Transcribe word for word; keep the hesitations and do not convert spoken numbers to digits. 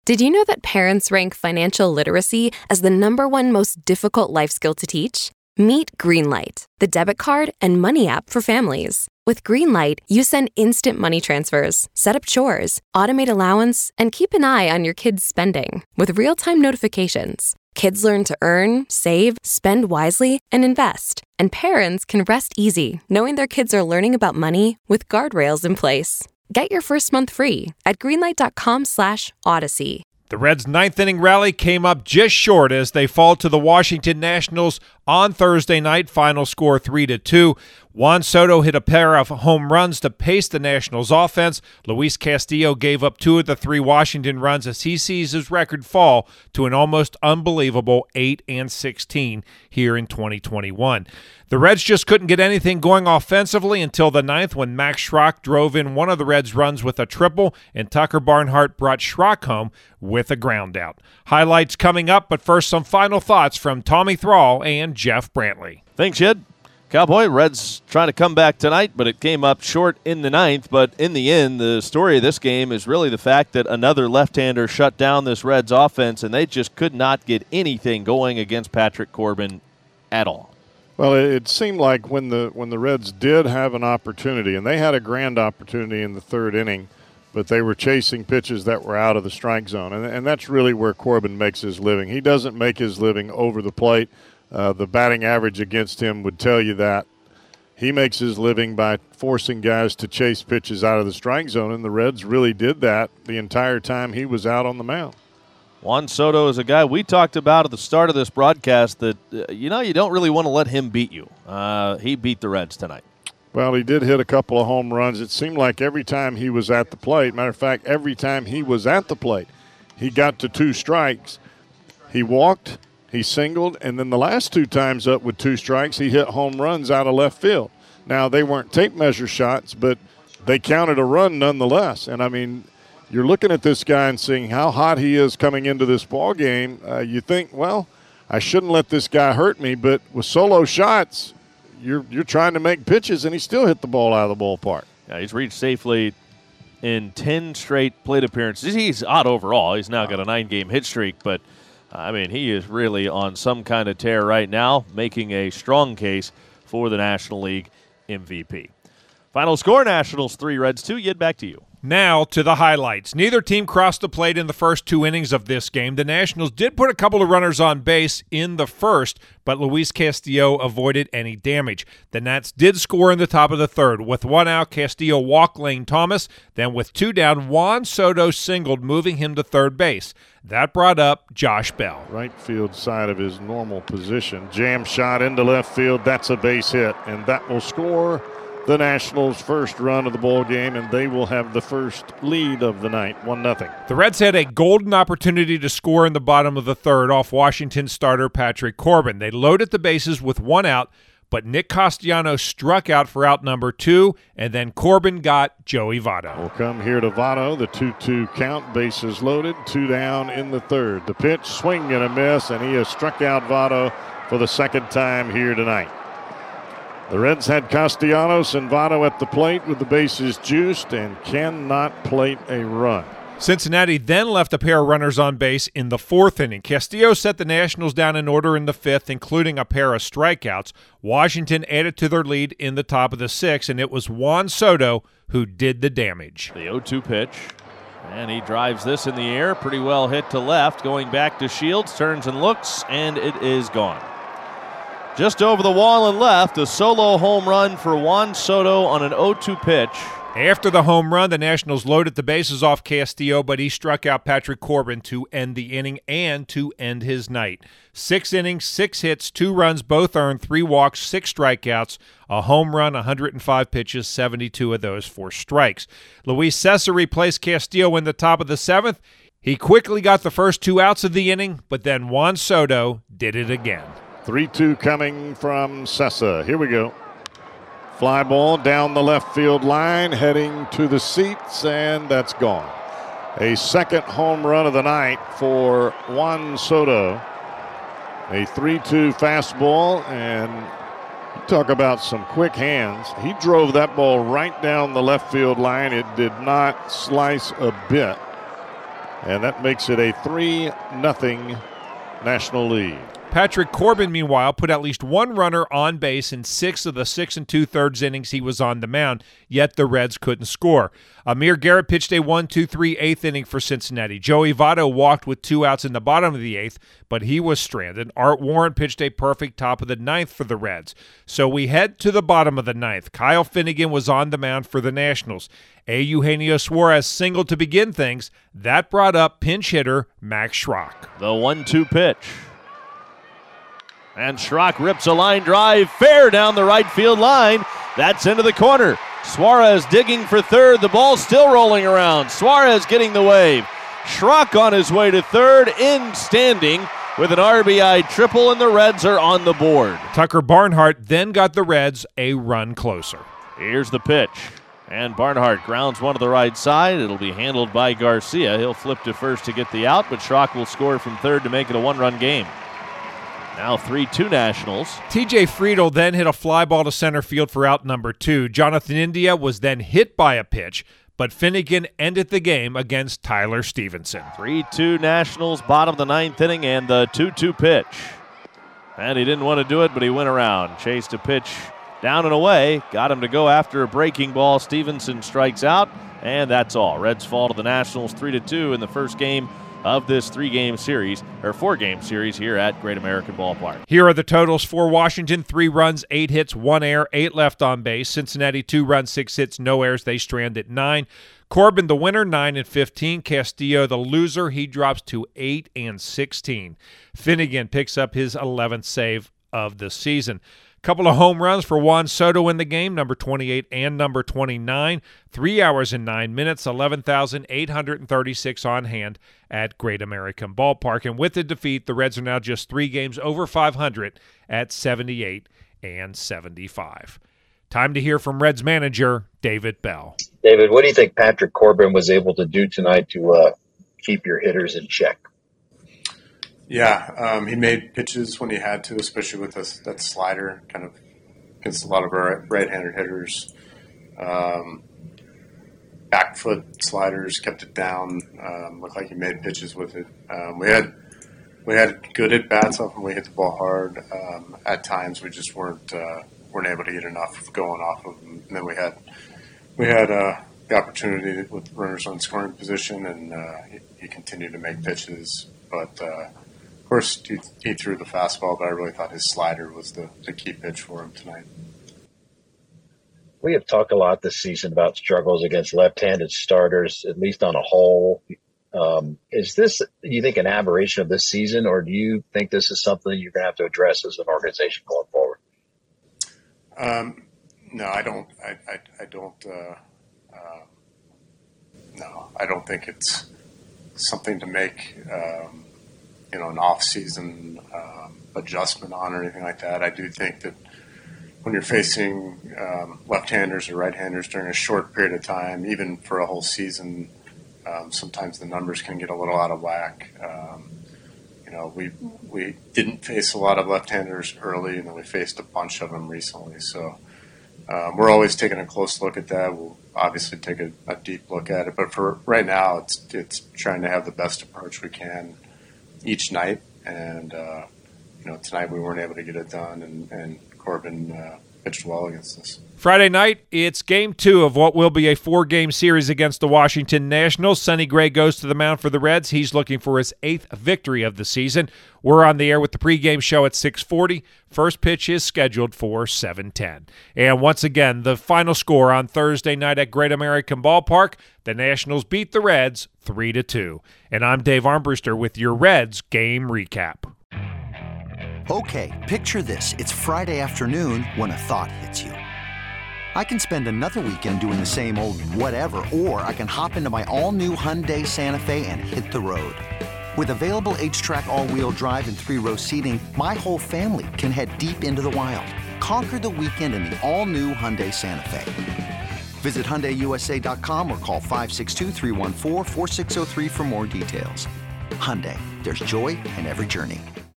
Did you know that parents rank financial literacy as the number one most difficult life skill to teach? Meet Greenlight, the debit card and money app for families. With Greenlight, you send instant money transfers, set up chores, automate allowance, and keep an eye on your kids' spending with real-time notifications. Kids learn to earn, save, spend wisely, and invest. And parents can rest easy knowing their kids are learning about money with guardrails in place. Get your first month free at greenlight.com slash odyssey. The Reds' ninth inning rally came up just short as they fall to the Washington Nationals on Thursday night. Final score three to two. Juan Soto hit a pair of home runs to pace the Nationals' offense. Luis Castillo gave up two of the three Washington runs as he sees his record fall to an almost unbelievable eight and sixteen here in twenty twenty-one. The Reds just couldn't get anything going offensively until the ninth when Max Schrock drove in one of the Reds' runs with a triple, and Tucker Barnhart brought Schrock home with a ground out. Highlights coming up, but first some final thoughts from Tommy Thrall and Jeff Brantley. Thanks, Jed. Cowboy, Reds trying to come back tonight, but it came up short in the ninth. But in the end, the story of this game is really the fact that another left-hander shut down this Reds offense, and they just could not get anything going against Patrick Corbin at all. Well, it seemed like when the when the Reds did have an opportunity, and they had a grand opportunity in the third inning, but they were chasing pitches that were out of the strike zone. And, and that's really where Corbin makes his living. He doesn't make his living over the plate. Uh, the batting average against him would tell you that. He makes his living by forcing guys to chase pitches out of the strike zone, and the Reds really did that the entire time he was out on the mound. Juan Soto is a guy we talked about at the start of this broadcast that, uh, you know, you don't really want to let him beat you. Uh, he beat the Reds tonight. Well, he did hit a couple of home runs. It seemed like every time he was at the plate, matter of fact, every time he was at the plate, he got to two strikes. He walked, he singled, and then the last two times up with two strikes, he hit home runs out of left field. Now, they weren't tape measure shots, but they counted a run nonetheless. And, I mean, you're looking at this guy and seeing how hot he is coming into this ball game. Uh, you think, well, I shouldn't let this guy hurt me, but with solo shots, you're you're trying to make pitches, and he still hit the ball out of the ballpark. Yeah, he's reached safely in ten straight plate appearances. He's odd overall. He's now got a nine-game hit streak, but, I mean, he is really on some kind of tear right now, making a strong case for the National League M V P. Final score, Nationals three, Reds two. Yet back to you. Now to the highlights. Neither team crossed the plate in the first two innings of this game. The Nationals did put a couple of runners on base in the first, but Luis Castillo avoided any damage. The Nats did score in the top of the third. With one out, Castillo walked Lane Thomas. Then with two down, Juan Soto singled, moving him to third base. That brought up Josh Bell. Right field side of his normal position. Jam shot into left field. That's a base hit, and that will score the Nationals' first run of the ball game, and they will have the first lead of the night, one nothing. The Reds had a golden opportunity to score in the bottom of the third off Washington starter Patrick Corbin. They loaded the bases with one out, but Nick Castellanos struck out for out number two, and then Corbin got Joey Votto. We'll come here to Votto, the two two count, bases loaded, two down in the third. The pitch, swing and a miss, and he has struck out Votto for the second time here tonight. The Reds had Castellanos and Votto at the plate with the bases juiced and cannot plate a run. Cincinnati then left a pair of runners on base in the fourth inning. Castillo set the Nationals down in order in the fifth, including a pair of strikeouts. Washington added to their lead in the top of the sixth, and it was Juan Soto who did the damage. The oh two pitch, and he drives this in the air. Pretty well hit to left. Going back to Shields, turns and looks, and it is gone. Just over the wall and left, a solo home run for Juan Soto on an oh two pitch. After the home run, the Nationals loaded the bases off Castillo, but he struck out Patrick Corbin to end the inning and to end his night. Six innings, six hits, two runs, both earned, three walks, six strikeouts, a home run, one hundred five pitches, seventy-two of those for strikes. Luis Cessa replaced Castillo in the top of the seventh. He quickly got the first two outs of the inning, but then Juan Soto did it again. three two coming from Cessa. Here we go. Fly ball down the left field line, heading to the seats, and that's gone. A second home run of the night for Juan Soto. A three two fastball, and you talk about some quick hands. He drove that ball right down the left field line. It did not slice a bit. And that makes it a three nothing National lead. Patrick Corbin, meanwhile, put at least one runner on base in six of the six and two-thirds innings he was on the mound, yet the Reds couldn't score. Amir Garrett pitched a one two three eighth inning for Cincinnati. Joey Votto walked with two outs in the bottom of the eighth, but he was stranded. Art Warren pitched a perfect top of the ninth for the Reds. So we head to the bottom of the ninth. Kyle Finnegan was on the mound for the Nationals. A. Eugenio Suarez singled to begin things. That brought up pinch hitter Max Schrock. The one two pitch. And Schrock rips a line drive fair down the right field line. That's into the corner. Suarez digging for third. The ball still rolling around. Suarez getting the wave. Schrock on his way to third, in standing with an R B I triple, and the Reds are on the board. Tucker Barnhart then got the Reds a run closer. Here's the pitch. And Barnhart grounds one to the right side. It'll be handled by Garcia. He'll flip to first to get the out, but Schrock will score from third to make it a one-run game. Now three two Nationals. T J Friedel then hit a fly ball to center field for out number two. Jonathan India was then hit by a pitch, but Finnegan ended the game against Tyler Stevenson. three two Nationals, bottom of the ninth inning, and the two two pitch. And he didn't want to do it, but he went around. Chased a pitch down and away. Got him to go after a breaking ball. Stevenson strikes out, and that's all. Reds fall to the Nationals three to two in the first game of this three-game series, or four-game series here at Great American Ballpark. Here are the totals for Washington: three runs, eight hits, one error, eight left on base. Cincinnati: two runs, six hits, no errors. They strand at nine. Corbin, the winner, nine and fifteen. Castillo, the loser, he drops to eight and sixteen. Finnegan picks up his eleventh save of the season. Couple of home runs for Juan Soto in the game, number twenty-eight and number twenty-nine. Three hours and nine minutes, eleven thousand eight hundred thirty-six on hand at Great American Ballpark. And with the defeat, the Reds are now just three games over five hundred at seventy-eight and seventy-five. Time to hear from Reds manager David Bell. David, what do you think Patrick Corbin was able to do tonight to uh, keep your hitters in check? Yeah, um, he made pitches when he had to, especially with this, that slider, kind of against a lot of our right-handed hitters. Um, back foot sliders, kept it down. Um, looked like he made pitches with it. Um, we had we had good at bats off when we hit the ball hard. Um, at times, we just weren't uh, weren't able to get enough going off of them. And then we had we had uh, the opportunity with runners on scoring position, and uh, he, he continued to make pitches, but. Uh, Of course, he, he threw the fastball, but I really thought his slider was the, the key pitch for him tonight. We have talked a lot this season about struggles against left-handed starters, at least on a whole. Um, is this, do you think, an aberration of this season, or do you think this is something you're going to have to address as an organization going forward? Um, no, I don't. I, I, I don't. Uh, uh, no, I don't think it's something to make. Um, you know, an off-season um, adjustment on or anything like that. I do think that when you're facing um, left-handers or right-handers during a short period of time, even for a whole season, um, sometimes the numbers can get a little out of whack. Um, you know, we we didn't face a lot of left-handers early, and then we faced a bunch of them recently. So um, we're always taking a close look at that. We'll obviously take a, a deep look at it. But for right now, it's it's trying to have the best approach we can each night, and uh, you know, tonight we weren't able to get it done, and, and Corbin uh, pitched well against us. Friday night, it's game two of what will be a four-game series against the Washington Nationals. Sonny Gray goes to the mound for the Reds. He's looking for his eighth victory of the season. We're on the air with the pregame show at six forty. First pitch is scheduled for seven ten. And once again, the final score on Thursday night at Great American Ballpark, the Nationals beat the Reds three to two. And I'm Dave Armbruster with your Reds game recap. Okay, picture this. It's Friday afternoon when a thought hits you. I can spend another weekend doing the same old whatever, or I can hop into my all-new Hyundai Santa Fe and hit the road. With available H-Track all-wheel drive and three-row seating, my whole family can head deep into the wild. Conquer the weekend in the all-new Hyundai Santa Fe. Visit Hyundai U S A dot com or call five six two, three one four, four six zero three for more details. Hyundai, there's joy in every journey.